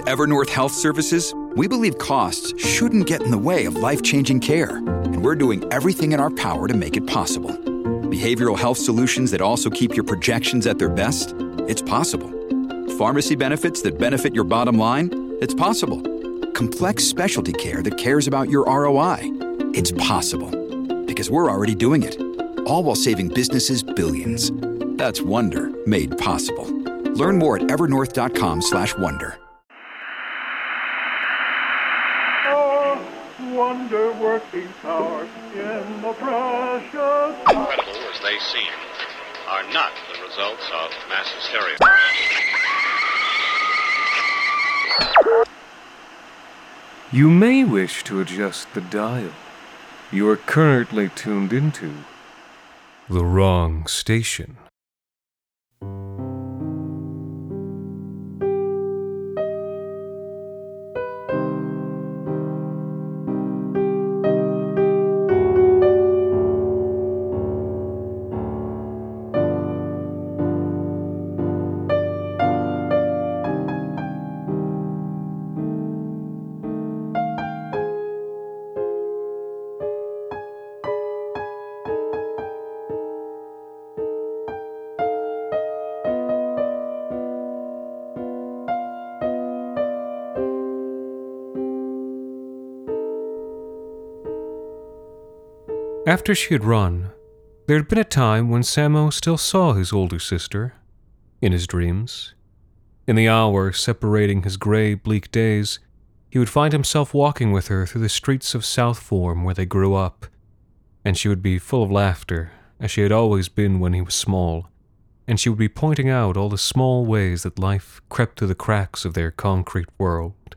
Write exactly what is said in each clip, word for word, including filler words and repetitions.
At Evernorth Health Services, we believe costs shouldn't get in the way of life-changing care, and we're doing everything in our power to make it possible. Behavioral health solutions that also keep your projections at their best? It's possible. Pharmacy benefits that benefit your bottom line? It's possible. Complex specialty care that cares about your R O I? It's possible. Because we're already doing it. All while saving businesses billions. That's Wonder made possible. Learn more at evernorth.com slash wonder. Wonder-working power in the precious... Incredible as they seem, are not the results of mass hysteria. You may wish to adjust the dial. You are currently tuned into the wrong station. After she had run, there had been a time when Samo still saw his older sister, in his dreams. In the hour separating his gray, bleak days, he would find himself walking with her through the streets of South Form where they grew up, and she would be full of laughter, as she had always been when he was small, and she would be pointing out all the small ways that life crept through the cracks of their concrete world.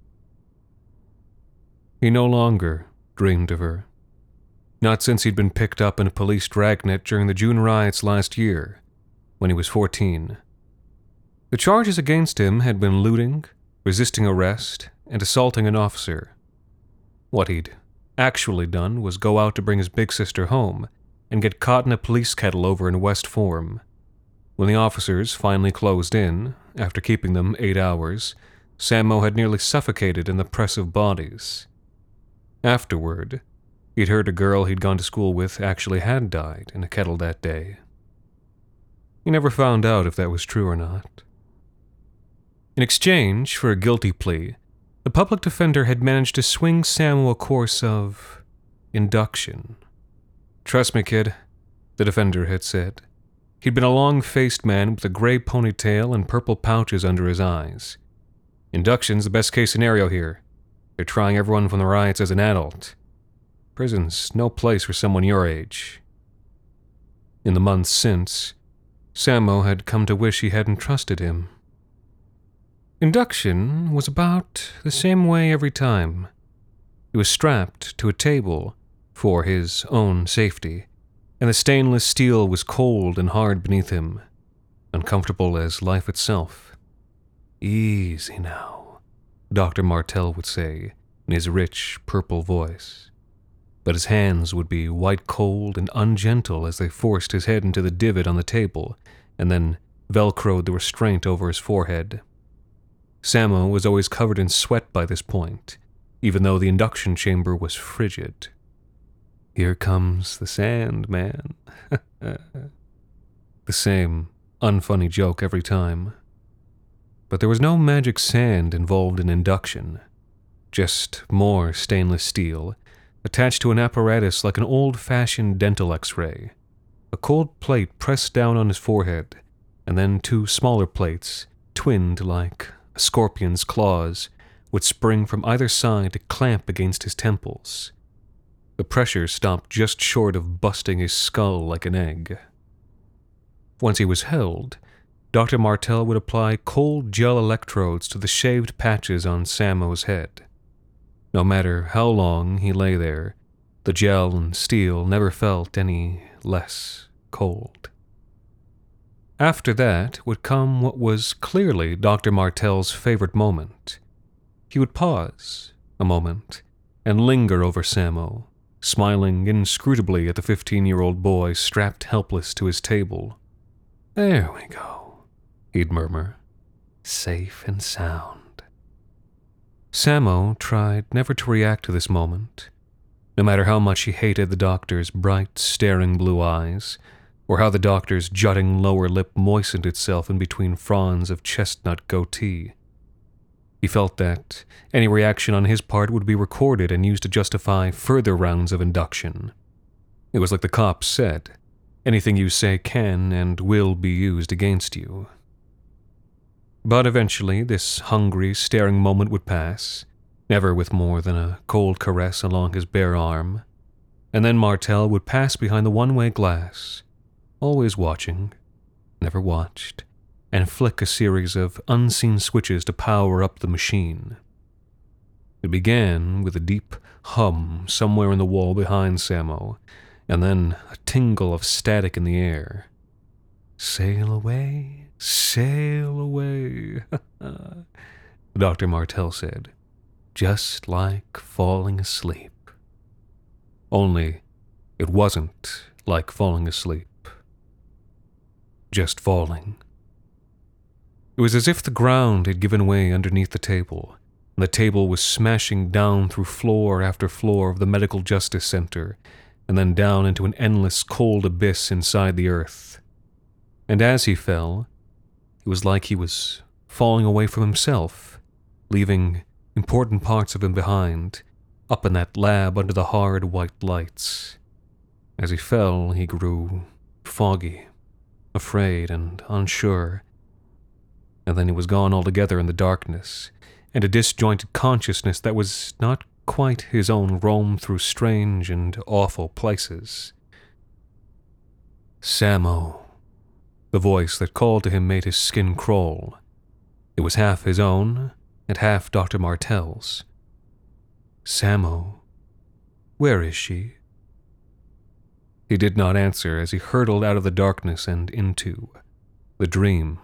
He no longer dreamed of her. Not since he'd been picked up in a police dragnet during the June riots last year, when he was fourteen. The charges against him had been looting, resisting arrest, and assaulting an officer. What he'd actually done was go out to bring his big sister home and get caught in a police kettle over in West Form. When the officers finally closed in, after keeping them eight hours, Samo had nearly suffocated in the press of bodies. Afterward, he'd heard a girl he'd gone to school with actually had died in a kettle that day. He never found out if that was true or not. In exchange for a guilty plea, the public defender had managed to swing Samo a course of induction. "Trust me, kid," the defender had said. He'd been a long-faced man with a gray ponytail and purple pouches under his eyes. "Induction's the best-case scenario here. They're trying everyone from the riots as an adult. Prison's no place for someone your age." In the months since, Samo had come to wish he hadn't trusted him. Induction was about the same way every time. He was strapped to a table for his own safety, and the stainless steel was cold and hard beneath him, uncomfortable as life itself. "Easy now," Doctor Martell would say in his rich, purple voice. But his hands would be white-cold and ungentle as they forced his head into the divot on the table and then velcroed the restraint over his forehead. Samo was always covered in sweat by this point, even though the induction chamber was frigid. "Here comes the sand, man." The same unfunny joke every time. But there was no magic sand involved in induction, just more stainless steel, attached to an apparatus like an old-fashioned dental x-ray, a cold plate pressed down on his forehead, and then two smaller plates, twinned like a scorpion's claws, would spring from either side to clamp against his temples. The pressure stopped just short of busting his skull like an egg. Once he was held, Doctor Martell would apply cold gel electrodes to the shaved patches on Samo's head. No matter how long he lay there, the gel and steel never felt any less cold. After that would come what was clearly Doctor Martell's favorite moment. He would pause a moment and linger over Samo, smiling inscrutably at the fifteen-year-old boy strapped helpless to his table. "There we go," he'd murmur. "Safe and sound. Samo tried never to react to this moment, no matter how much he hated the doctor's bright, staring blue eyes, or how the doctor's jutting lower lip moistened itself in between fronds of chestnut goatee. He felt that any reaction on his part would be recorded and used to justify further rounds of induction. It was like the cops said, anything you say can and will be used against you. But eventually, this hungry, staring moment would pass, never with more than a cold caress along his bare arm, and then Martel would pass behind the one-way glass, always watching, never watched, and flick a series of unseen switches to power up the machine. It began with a deep hum somewhere in the wall behind Samo, and then a tingle of static in the air. Sail away, sail away, Doctor Martel said, just like falling asleep. Only it wasn't like falling asleep. Just falling. It was as if the ground had given way underneath the table, and the table was smashing down through floor after floor of the Medical Justice Center, and then down into an endless cold abyss inside the earth. And as he fell, it was like he was falling away from himself, leaving important parts of him behind, up in that lab under the hard white lights. As he fell, he grew foggy, afraid and unsure, and then he was gone altogether in the darkness, and a disjointed consciousness that was not quite his own roamed through strange and awful places. Samo. The voice that called to him made his skin crawl. It was half his own, and half Doctor Martel's. Samo. Where is she? He did not answer as he hurtled out of the darkness and into the dream.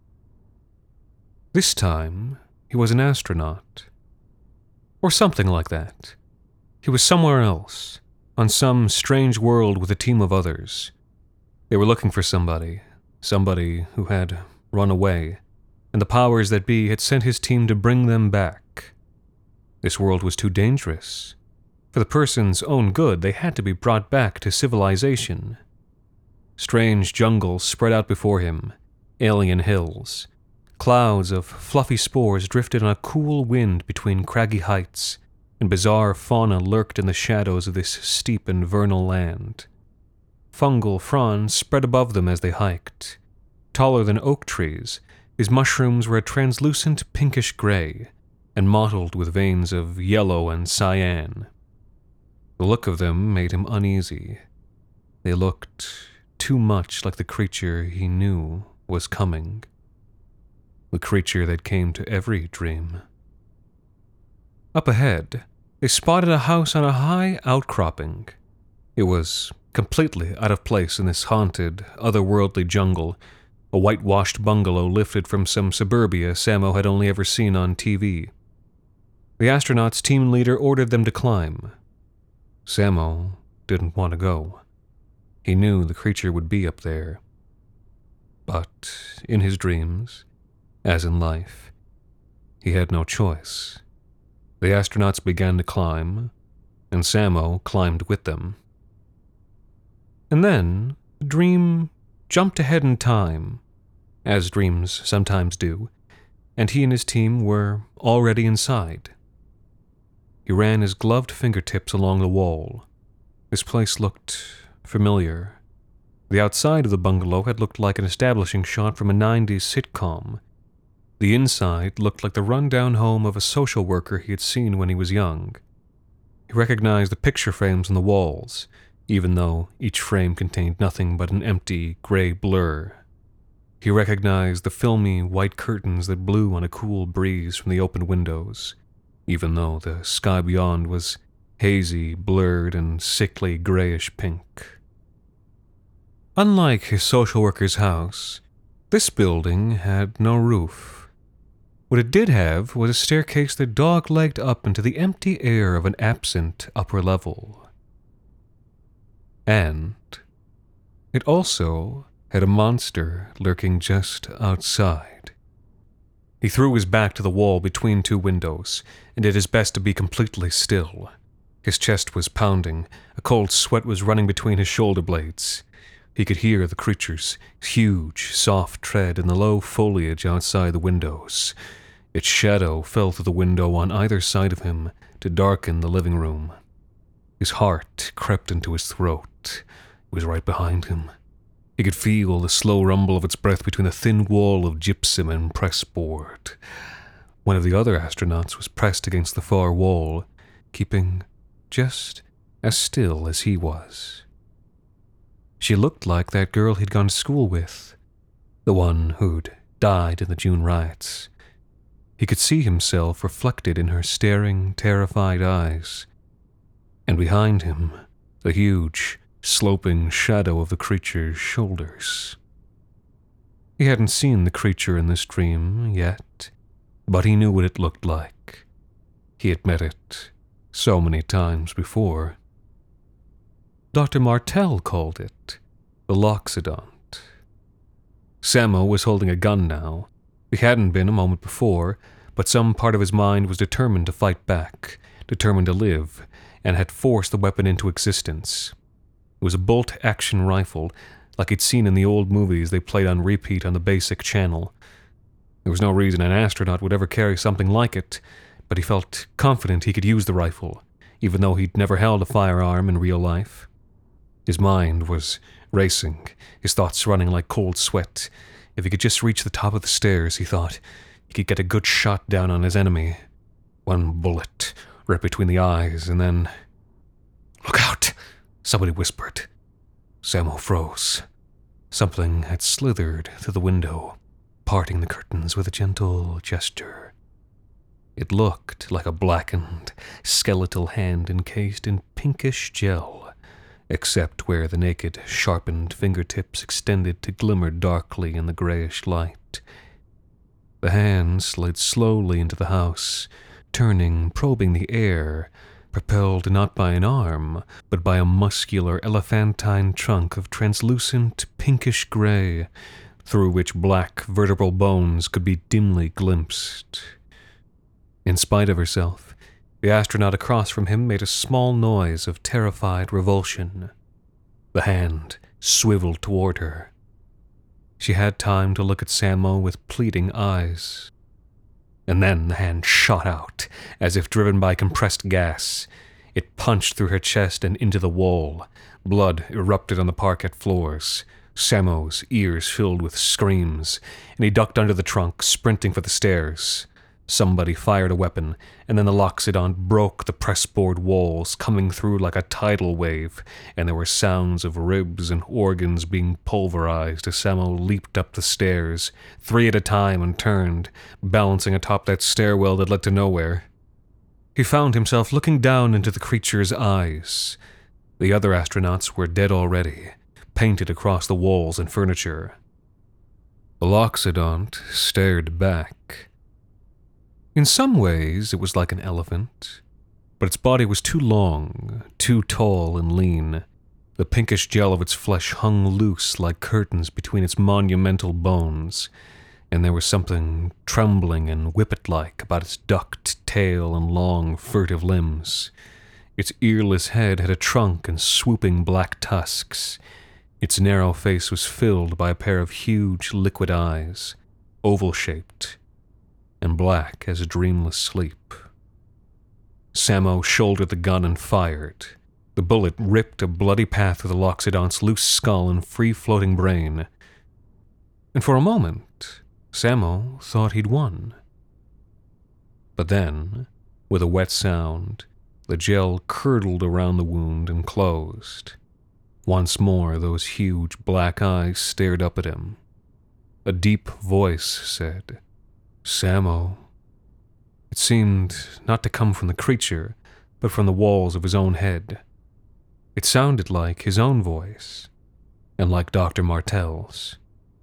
This time, he was an astronaut. Or something like that. He was somewhere else, on some strange world with a team of others. They were looking for somebody, somebody who had run away, and the powers that be had sent his team to bring them back. This world was too dangerous. For the person's own good, they had to be brought back to civilization. Strange jungles spread out before him, alien hills. Clouds of fluffy spores drifted on a cool wind between craggy heights, and bizarre fauna lurked in the shadows of this steep and vernal land. Fungal fronds spread above them as they hiked. Taller than oak trees, these mushrooms were a translucent pinkish gray, and mottled with veins of yellow and cyan. The look of them made him uneasy. They looked too much like the creature he knew was coming. The creature that came to every dream. Up ahead, they spotted a house on a high outcropping. It was completely out of place in this haunted, otherworldly jungle, a whitewashed bungalow lifted from some suburbia Samo had only ever seen on T V. The astronauts' team leader ordered them to climb. Samo didn't want to go. He knew the creature would be up there. But in his dreams, as in life, he had no choice. The astronauts began to climb, and Samo climbed with them. And then, the dream jumped ahead in time, as dreams sometimes do, and he and his team were already inside. He ran his gloved fingertips along the wall. This place looked familiar. The outside of the bungalow had looked like an establishing shot from a nineties sitcom. The inside looked like the run-down home of a social worker he had seen when he was young. He recognized the picture frames on the walls, even though each frame contained nothing but an empty, gray blur. He recognized the filmy white curtains that blew on a cool breeze from the open windows, even though the sky beyond was hazy, blurred, and sickly grayish pink. Unlike his social worker's house, this building had no roof. What it did have was a staircase that dog-legged up into the empty air of an absent upper level. And it also had a monster lurking just outside. He threw his back to the wall between two windows and did his best to be completely still. His chest was pounding, a cold sweat was running between his shoulder blades. He could hear the creature's huge, soft tread in the low foliage outside the windows. Its shadow fell through the window on either side of him to darken the living room. His heart crept into his throat. It was right behind him. He could feel the slow rumble of its breath between the thin wall of gypsum and pressboard. One of the other astronauts was pressed against the far wall, keeping just as still as he was. She looked like that girl he'd gone to school with, the one who'd died in the June riots. He could see himself reflected in her staring, terrified eyes, and behind him, the huge, sloping shadow of the creature's shoulders. He hadn't seen the creature in this dream yet, but he knew what it looked like. He had met it so many times before. Doctor Martell called it the Loxodont. Samo was holding a gun now. He hadn't been a moment before, but some part of his mind was determined to fight back, determined to live, and had forced the weapon into existence. It was a bolt-action rifle, like he'd seen in the old movies they played on repeat on the basic channel. There was no reason an astronaut would ever carry something like it, but he felt confident he could use the rifle, even though he'd never held a firearm in real life. His mind was racing, his thoughts running like cold sweat. If he could just reach the top of the stairs, he thought, he could get a good shot down on his enemy. One bullet, right between the eyes, and then... "Look out!" somebody whispered. Samo froze. Something had slithered through the window, parting the curtains with a gentle gesture. It looked like a blackened, skeletal hand encased in pinkish gel, except where the naked, sharpened fingertips extended to glimmer darkly in the grayish light. The hand slid slowly into the house, turning, probing the air, propelled not by an arm, but by a muscular, elephantine trunk of translucent, pinkish gray, through which black, vertebral bones could be dimly glimpsed. In spite of herself, the astronaut across from him made a small noise of terrified revulsion. The hand swiveled toward her. She had time to look at Samo with pleading eyes. And then the hand shot out, as if driven by compressed gas. It punched through her chest and into the wall. Blood erupted on the parquet floors. Samo's ears filled with screams, and he ducked under the trunk, sprinting for the stairs. Somebody fired a weapon, and then the Loxodont broke the pressboard walls, coming through like a tidal wave, and there were sounds of ribs and organs being pulverized as Samo leaped up the stairs, three at a time, and turned, balancing atop that stairwell that led to nowhere. He found himself looking down into the creature's eyes. The other astronauts were dead already, painted across the walls and furniture. The Loxodont stared back. In some ways, it was like an elephant, but its body was too long, too tall and lean. The pinkish gel of its flesh hung loose like curtains between its monumental bones, and there was something trembling and whippet-like about its ducked tail and long, furtive limbs. Its earless head had a trunk and swooping black tusks. Its narrow face was filled by a pair of huge, liquid eyes, oval-shaped, and black as a dreamless sleep. Samo shouldered the gun and fired. The bullet ripped a bloody path through the Loxodont's loose skull and free-floating brain. And for a moment, Samo thought he'd won. But then, with a wet sound, the gel curdled around the wound and closed. Once more, those huge black eyes stared up at him. A deep voice said, "Samo." It seemed not to come from the creature, but from the walls of his own head. It sounded like his own voice, and like Doctor Martell's.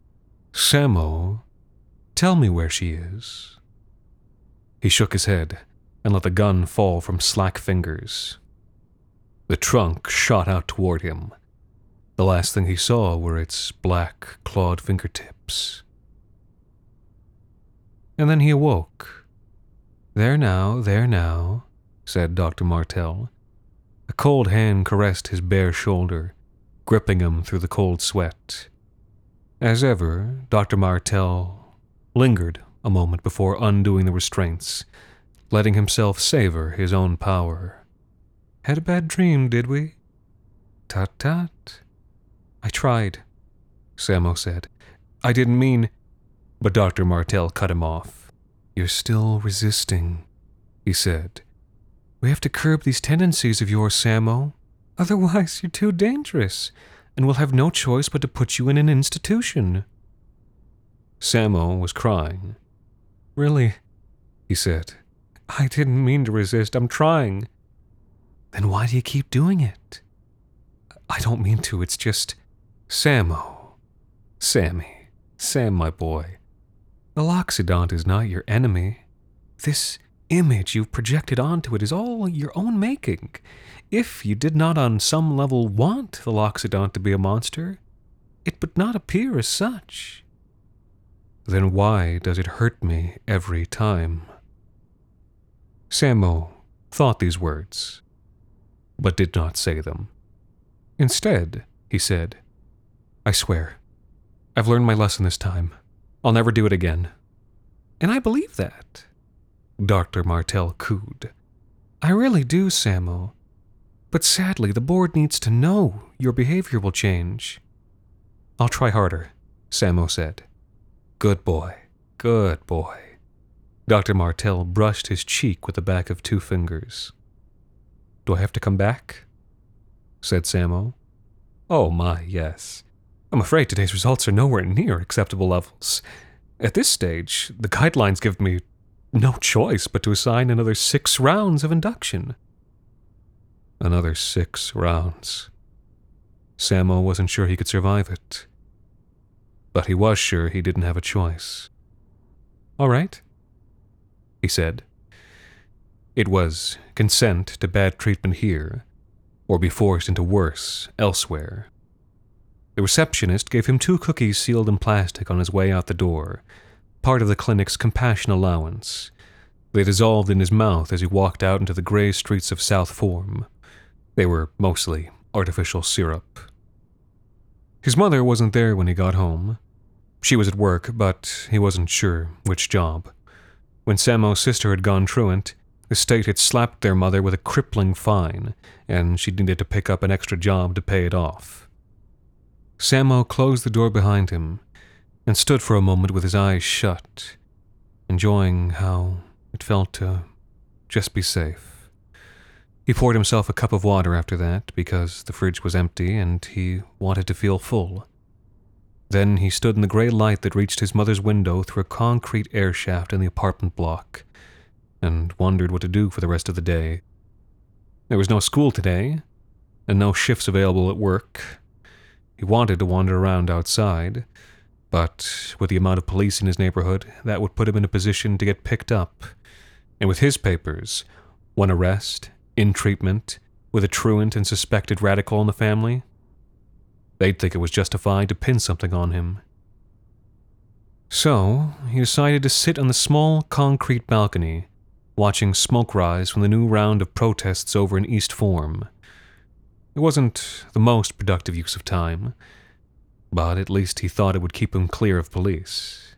"Samo, tell me where she is." He shook his head and let the gun fall from slack fingers. The trunk shot out toward him. The last thing he saw were its black, clawed fingertips. and then he awoke. "There now, there now," said Doctor Martell. A cold hand caressed his bare shoulder, gripping him through the cold sweat. As ever, Doctor Martell lingered a moment before undoing the restraints, letting himself savor his own power. "Had a bad dream, did we?" "Tut-tut." "I tried," Samo said. "I didn't mean—" But Doctor Martell cut him off. "You're still resisting," he said. "We have to curb these tendencies of yours, Samo. Otherwise, you're too dangerous, and we'll have no choice but to put you in an institution." Samo was crying. "Really," he said. "I didn't mean to resist. I'm trying." "Then why do you keep doing it?" "I don't mean to. It's just—" "Samo. Sammy. Sam, my boy. The Loxodont is not your enemy. This image you've projected onto it is all your own making. If you did not on some level want the Loxodont to be a monster, it would not appear as such." "Then why does it hurt me every time?" Samo thought these words, but did not say them. Instead, he said, "I swear, I've learned my lesson this time. I'll never do it again." "And I believe that," Doctor Martell cooed. "I really do, Samo. But sadly, the board needs to know your behavior will change." "I'll try harder," Samo said. "Good boy, good boy." Doctor Martell brushed his cheek with the back of two fingers. "Do I have to come back?" said Samo. "Oh my, yes. I'm afraid today's results are nowhere near acceptable levels. At this stage, the guidelines give me no choice but to assign another six rounds of induction." Another six rounds. Samo wasn't sure he could survive it. But he was sure he didn't have a choice. "All right," he said. It was consent to bad treatment here, or be forced into worse elsewhere. The receptionist gave him two cookies sealed in plastic on his way out the door, part of the clinic's compassion allowance. They dissolved in his mouth as he walked out into the gray streets of South Form. They were mostly artificial syrup. His mother wasn't there when he got home. She was at work, but he wasn't sure which job. When Samo's sister had gone truant, the state had slapped their mother with a crippling fine, and she needed to pick up an extra job to pay it off. Samo closed the door behind him and stood for a moment with his eyes shut, enjoying how it felt to just be safe. He poured himself a cup of water after that because the fridge was empty and he wanted to feel full. Then he stood in the gray light that reached his mother's window through a concrete air shaft in the apartment block and wondered what to do for the rest of the day. There was no school today and no shifts available at work. He wanted to wander around outside, but with the amount of police in his neighborhood, that would put him in a position to get picked up. And with his papers, one arrest, in treatment, with a truant and suspected radical in the family, they'd think it was justified to pin something on him. So, he decided to sit on the small concrete balcony, watching smoke rise from the new round of protests over in East Form. It wasn't the most productive use of time, but at least he thought it would keep him clear of police.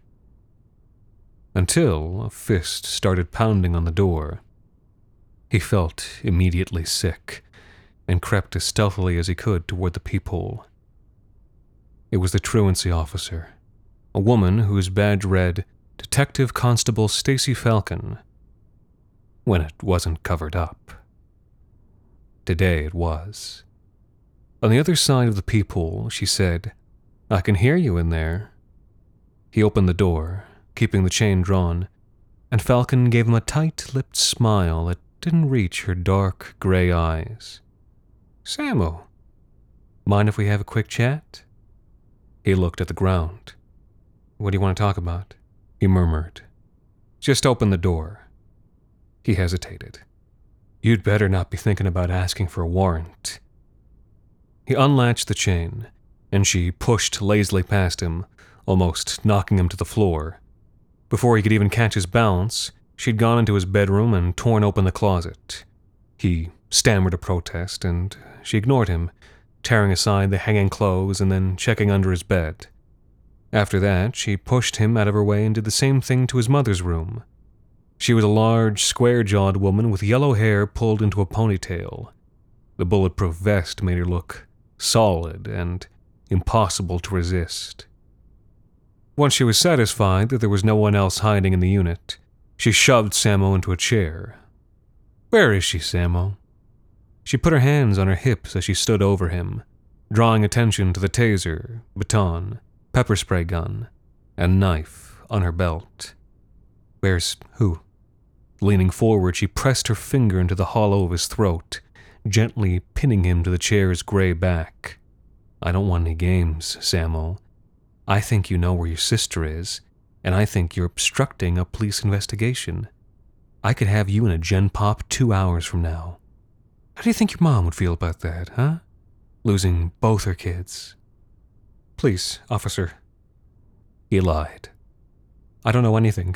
Until a fist started pounding on the door. He felt immediately sick, and crept as stealthily as he could toward the peephole. It was the truancy officer, a woman whose badge read Detective Constable Stacy Falcon, when it wasn't covered up. Today it was. On the other side of the peephole, she said, "I can hear you in there." He opened the door, keeping the chain drawn, and Falcon gave him a tight-lipped smile that didn't reach her dark, gray eyes. "Samo, mind if we have a quick chat?" He looked at the ground. "What do you want to talk about?" he murmured. "Just open the door." He hesitated. "You'd better not be thinking about asking for a warrant." He unlatched the chain, and she pushed lazily past him, almost knocking him to the floor, Before he could even catch his balance, she'd gone into his bedroom and torn open the closet. He stammered a protest, and she ignored him, tearing aside the hanging clothes and then checking under his bed. After that, she pushed him out of her way and did the same thing to his mother's room. She was a large, square-jawed woman with yellow hair pulled into a ponytail. The bulletproof vest made her look solid and impossible to resist. Once she was satisfied that there was no one else hiding in the unit, she shoved Samo into a chair. "Where is she, Samo?" She put her hands on her hips as she stood over him, drawing attention to the taser, baton, pepper spray gun, and knife on her belt. "Where's who?" Leaning forward, she pressed her finger into the hollow of his throat, gently pinning him to the chair's gray back. "I don't want any games, Samo. I think you know where your sister is, and I think you're obstructing a police investigation. I could have you in a Gen Pop two hours from now. How do you think your mom would feel about that, huh? Losing both her kids." "Please, officer." He lied. "I don't know anything."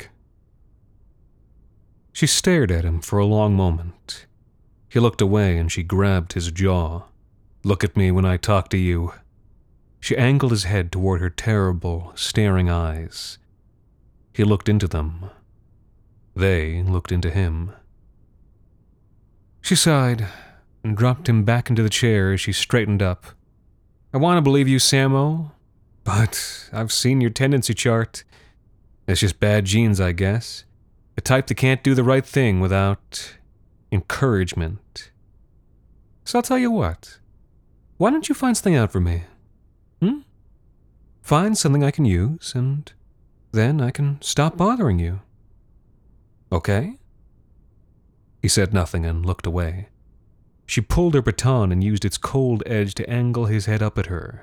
She stared at him for a long moment. He looked away and she grabbed his jaw. "Look at me when I talk to you." She angled his head toward her terrible, staring eyes. He looked into them. They looked into him. She sighed and dropped him back into the chair as she straightened up. "I want to believe you, Samo, but I've seen your tendency chart. It's just bad genes, I guess. The type that can't do the right thing without encouragement. So I'll tell you what. Why don't you find something out for me? Hmm? Find something I can use, and then I can stop bothering you. Okay?" He said nothing and looked away. She pulled her baton and used its cold edge to angle his head up at her.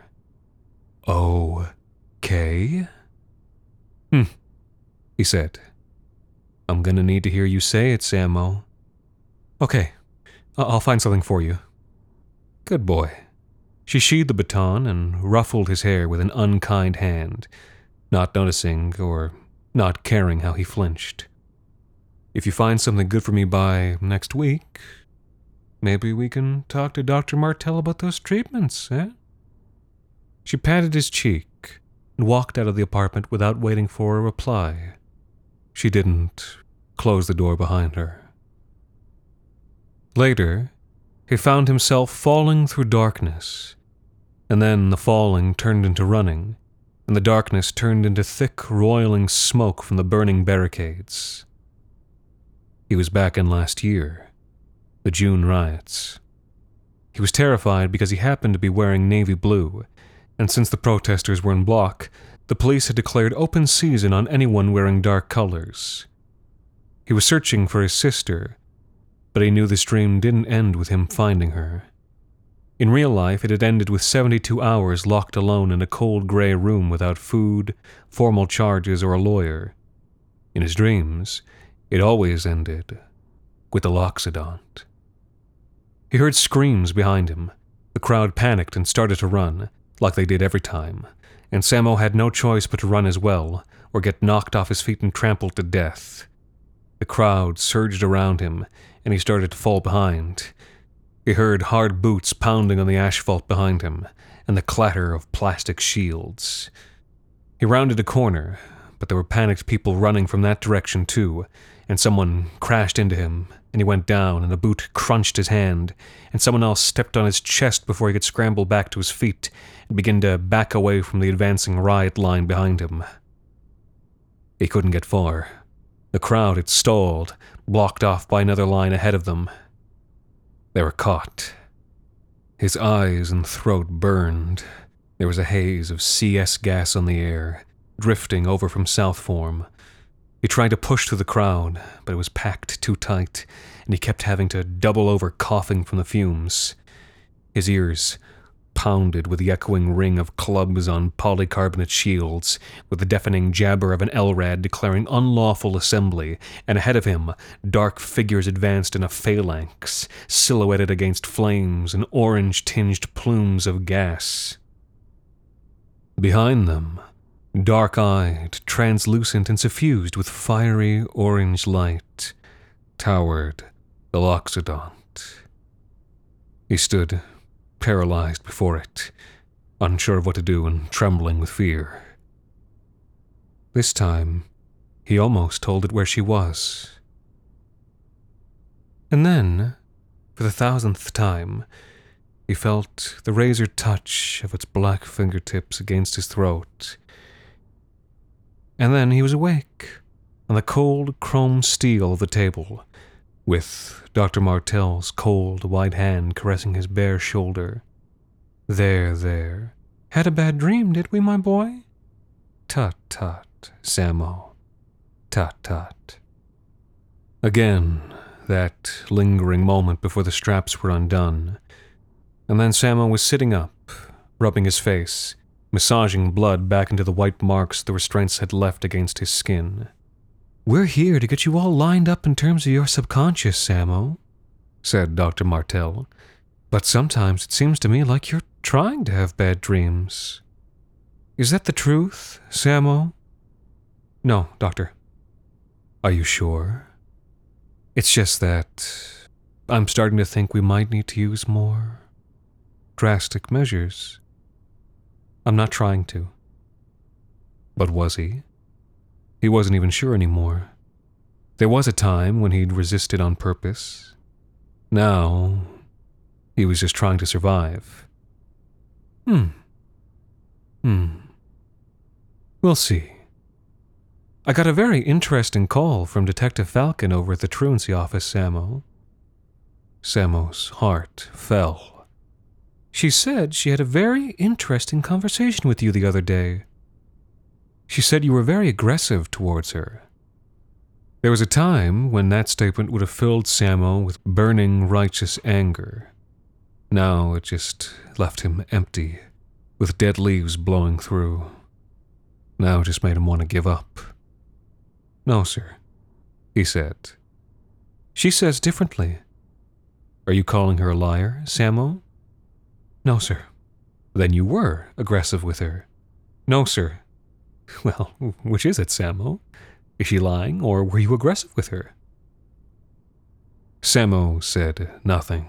"Okay?" "Hmm," he said. "I'm gonna need to hear you say it, Samo." "Okay, I'll find something for you." "Good boy." She sheathed the baton and ruffled his hair with an unkind hand, not noticing or not caring how he flinched. "If you find something good for me by next week, maybe we can talk to Doctor Martell about those treatments, eh?" She patted his cheek and walked out of the apartment without waiting for a reply. She didn't close the door behind her. Later, he found himself falling through darkness, and then the falling turned into running, and the darkness turned into thick, roiling smoke from the burning barricades. He was back in last year, the June riots. He was terrified because he happened to be wearing navy blue, and since the protesters were in block, the police had declared open season on anyone wearing dark colors. He was searching for his sister, but he knew this dream didn't end with him finding her. In real life, it had ended with seventy-two hours locked alone in a cold gray room without food, formal charges, or a lawyer. In his dreams, it always ended with the Loxodont. He heard screams behind him. The crowd panicked and started to run, like they did every time, and Samo had no choice but to run as well, or get knocked off his feet and trampled to death. The crowd surged around him, and he started to fall behind. He heard hard boots pounding on the asphalt behind him, and the clatter of plastic shields. He rounded a corner, but there were panicked people running from that direction too, and someone crashed into him, and he went down, and a boot crunched his hand, and someone else stepped on his chest before he could scramble back to his feet and begin to back away from the advancing riot line behind him. He couldn't get far. The crowd had stalled, blocked off by another line ahead of them. They were caught. His eyes and throat burned. There was a haze of C S gas on the air, drifting over from South Form. He tried to push through the crowd, but it was packed too tight, and he kept having to double over coughing from the fumes. His ears pounded with the echoing ring of clubs on polycarbonate shields, with the deafening jabber of an L RAD declaring unlawful assembly, and ahead of him, dark figures advanced in a phalanx, silhouetted against flames and orange-tinged plumes of gas. Behind them, dark-eyed, translucent, and suffused with fiery orange light, towered the Loxodont. He stood, paralyzed before it, unsure of what to do and trembling with fear. This time, he almost told it where she was. And then, for the thousandth time, he felt the razor touch of its black fingertips against his throat. And then he was awake, on the cold chrome steel of the table, with Doctor Martell's cold, white hand caressing his bare shoulder. There, there. Had a bad dream, did we, my boy? Tut, tut, Sammo. Tut, tut. Again, that lingering moment before the straps were undone, and then Sammo was sitting up, rubbing his face, massaging blood back into the white marks the restraints had left against his skin. "We're here to get you all lined up in terms of your subconscious, Sammo," said Doctor Martell, "but sometimes it seems to me like you're trying to have bad dreams. Is that the truth, Sammo?" "No, Doctor." "Are you sure? It's just that I'm starting to think we might need to use more drastic measures. I'm not trying to." But was he? He wasn't even sure anymore. There was a time when he'd resisted on purpose. Now, he was just trying to survive. Hmm. Hmm. We'll see. I got a very interesting call from Detective Falcon over at the truancy office, Sammo. Sammo's heart fell. "She said she had a very interesting conversation with you the other day. She said you were very aggressive towards her." There was a time when that statement would have filled Sammo with burning, righteous anger. Now it just left him empty, with dead leaves blowing through. Now it just made him want to give up. "No, sir," he said. "She says differently." "Are you calling her a liar, Sammo?" "No, sir." "Then you were aggressive with her." "No, sir." "Well, which is it, Sammo? Is she lying, or were you aggressive with her?" Sammo said nothing.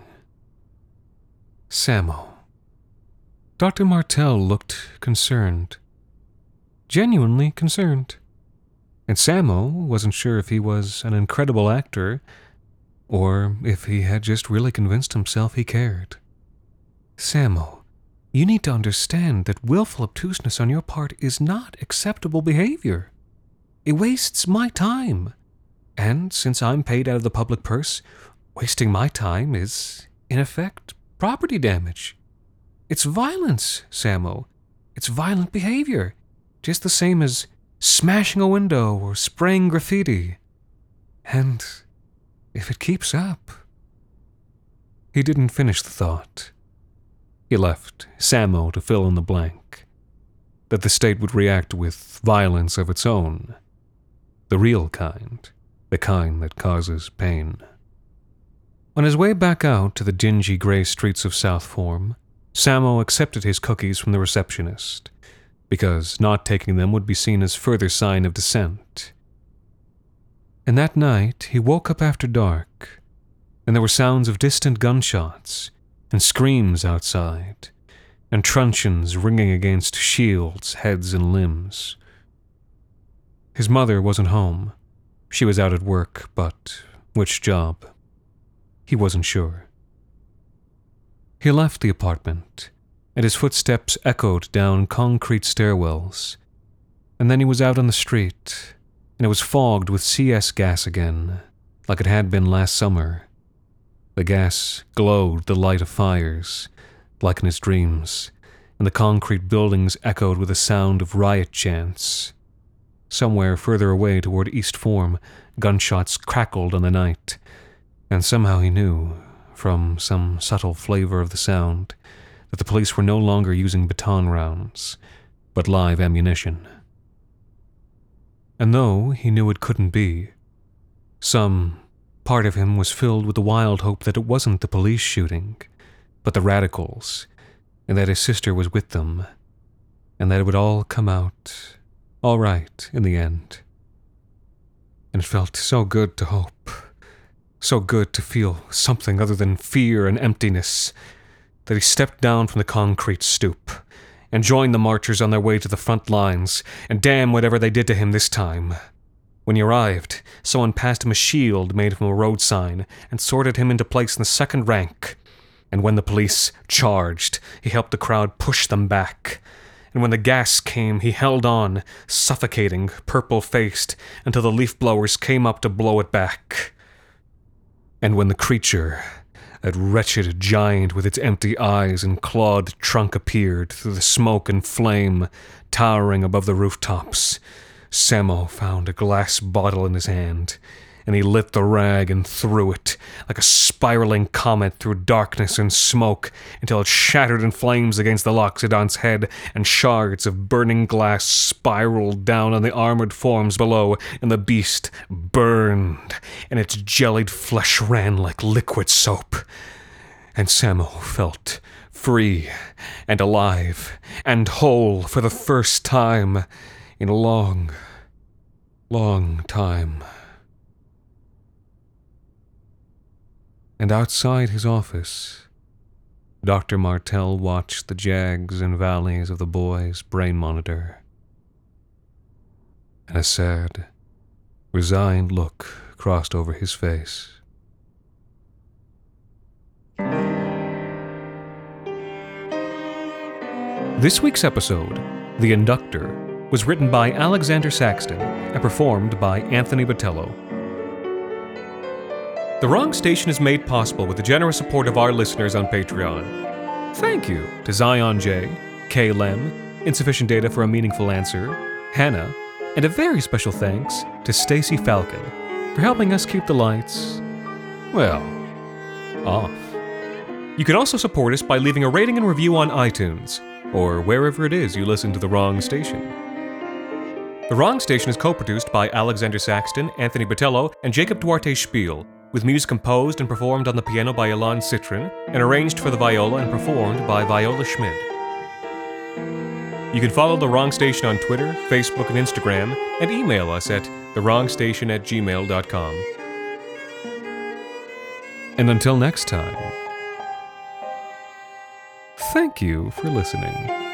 Sammo. Doctor Martell looked concerned. Genuinely concerned. And Sammo wasn't sure if he was an incredible actor, or if he had just really convinced himself he cared. "Sammo, you need to understand that willful obtuseness on your part is not acceptable behavior. It wastes my time. And since I'm paid out of the public purse, wasting my time is, in effect, property damage. It's violence, Sammo. It's violent behavior, just the same as smashing a window or spraying graffiti. And if it keeps up..." He didn't finish the thought. He left Sammo to fill in the blank. That the state would react with violence of its own. The real kind. The kind that causes pain. On his way back out to the dingy gray streets of South Form, Sammo accepted his cookies from the receptionist, because not taking them would be seen as further sign of dissent. And that night he woke up after dark, and there were sounds of distant gunshots, and screams outside, and truncheons ringing against shields, heads, and limbs. His mother wasn't home. She was out at work, but which job? He wasn't sure. He left the apartment, and his footsteps echoed down concrete stairwells, and then he was out on the street, and it was fogged with C S gas again, like it had been last summer. The gas glowed the light of fires, like in his dreams, and the concrete buildings echoed with the sound of riot chants. Somewhere further away toward East Form, gunshots crackled on the night, and somehow he knew, from some subtle flavor of the sound, that the police were no longer using baton rounds, but live ammunition. And though he knew it couldn't be, some part of him was filled with the wild hope that it wasn't the police shooting, but the radicals, and that his sister was with them, and that it would all come out all right in the end. And it felt so good to hope, so good to feel something other than fear and emptiness, that he stepped down from the concrete stoop and joined the marchers on their way to the front lines, and damn whatever they did to him this time. When he arrived, someone passed him a shield made from a road sign and sorted him into place in the second rank. And when the police charged, he helped the crowd push them back. And when the gas came, he held on, suffocating, purple-faced, until the leaf blowers came up to blow it back. And when the creature, that wretched giant with its empty eyes and clawed trunk, appeared through the smoke and flame, towering above the rooftops, Sammo found a glass bottle in his hand, and he lit the rag and threw it, like a spiraling comet through darkness and smoke, until it shattered in flames against the Loxodon's head, and shards of burning glass spiraled down on the armored forms below, and the beast burned, and its jellied flesh ran like liquid soap. And Sammo felt free and alive and whole for the first time in a long, long time. And outside his office, Doctor Martell watched the jags and valleys of the boy's brain monitor, and a sad, resigned look crossed over his face. This week's episode, The Inductor, was written by Alexander Saxton and performed by Anthony Botello. The Wrong Station is made possible with the generous support of our listeners on Patreon. Thank you to Zion J, K. Lem, Insufficient Data for a Meaningful Answer, Hannah, and a very special thanks to Stacy Falcon for helping us keep the lights, well, off. You can also support us by leaving a rating and review on iTunes, or wherever it is you listen to The Wrong Station. The Wrong Station is co-produced by Alexander Saxton, Anthony Botello, and Jacob Duarte Spiel, with music composed and performed on the piano by Ilan Citrin, and arranged for the viola and performed by Viola Schmid. You can follow The Wrong Station on Twitter, Facebook, and Instagram, and email us at the wrong station at gmail dot com. And until next time, thank you for listening.